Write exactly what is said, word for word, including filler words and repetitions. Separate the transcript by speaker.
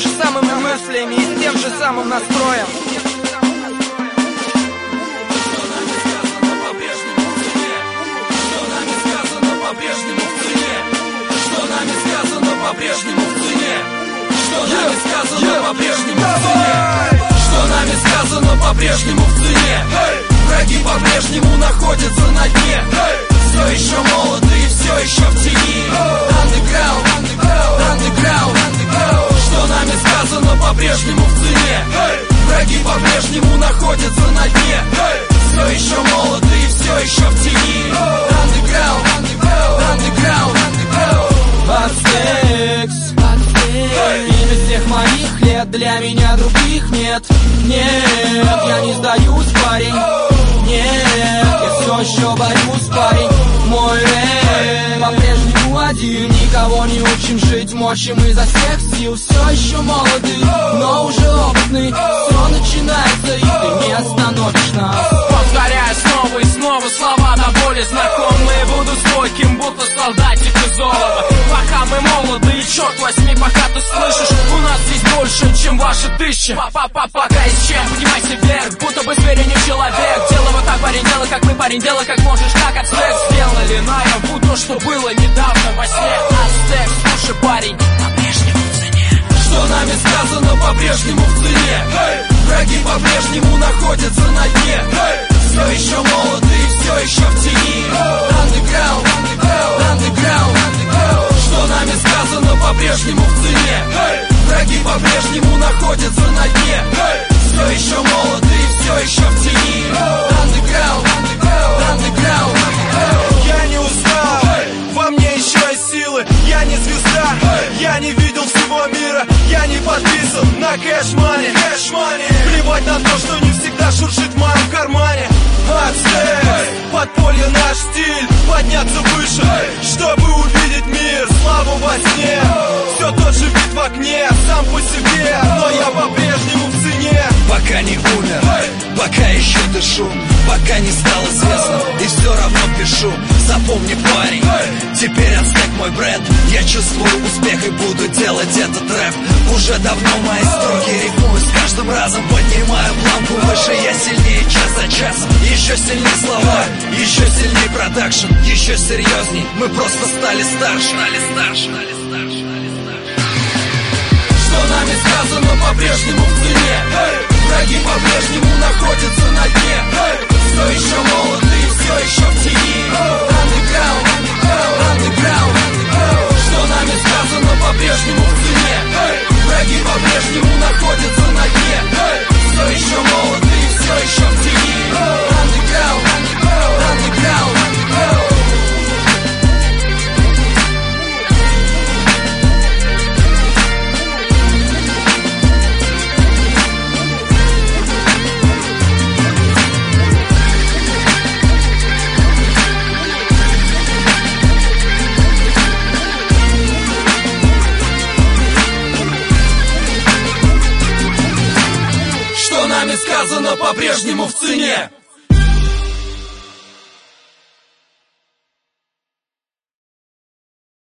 Speaker 1: же самыми мыслями и с тем же самым настроем.
Speaker 2: По-прежнему в цене, что нами сказано по-прежнему в цене, что нами сказано по-прежнему в цене. Враги по-прежнему находятся на дне, все еще молоды и все еще в тени. Underground, underground, underground, что нами сказано по-прежнему в цене. Враги по-прежнему находятся на дне, все еще молоды и все еще в тени. Underground, underground, underground.
Speaker 1: Ацтекс, имя всех моих лет, для меня других нет. Нет, я не сдаюсь, парень. Нет, я все еще борюсь, парень. Мой рэп по-прежнему один. Никого не учим жить, мочим изо всех сил. Все еще молоды, но уже опытный. Все начинается, и ты не остановишь нас.
Speaker 3: Повторяю снова и снова слова до боли знакомые. Буду стойким, будто солдатик из олова. Пока мы молоды, и черт возьми, пока ты слышишь, у нас здесь больше, чем ваши тысячи. Па-па-па, пока есть чем, поднимайся вверх, будто бы зверь, а не человек. Делай вот так, парень, делай как мы, парень, делай как можешь, как Ацтекс. Сделали наяву то, что было недавно во сне. Ацтекс, слушай, парень, по-прежнему в цене.
Speaker 2: Что нами сказано по-прежнему в цене. Враги по-прежнему находятся на дне, все еще молоды и все еще в тени. Underground, underground, underground, что нами сказано по-прежнему в цене. Враги по-прежнему находятся на дне, все еще молоды и все еще в тени. Underground, underground, underground.
Speaker 4: Я не устал, во мне еще есть силы. Я не звезда, я не видел всего мира. Я не подписан на кэш-мани, кэш-мани. Плевать на то, что не всегда шуршит в моем кармане. Ацтекс, подполье наш стиль. Подняться выше, чтобы увидеть мир. Славу во сне, все тот же вид в окне. Сам по себе, но я по-прежнему в цене.
Speaker 2: Пока не умер, пока еще дышу, пока не стал известным и все равно пишу. Запомни, парень, теперь Ацтек мой бренд. Я чувствую успех и буду делать этот рэп. Уже давно мои строки рифмую, с каждым разом поднимаю планку выше. Я сильнее час за часом, еще сильнее слова, еще сильнее продакшн, еще серьезней. Мы просто стали старше, стали старше, стали старше, стали старше. Что нами сказано по-прежнему в цене. Враги по-прежнему находятся на дне, все еще молоды и все еще в тени. Underground, underground, underground, что нами сказано по-прежнему в цене. Враги по-прежнему находятся на дне, все еще молоды и все еще в тени. Underground, underground, underground. Что нами сказано по-прежнему в цене.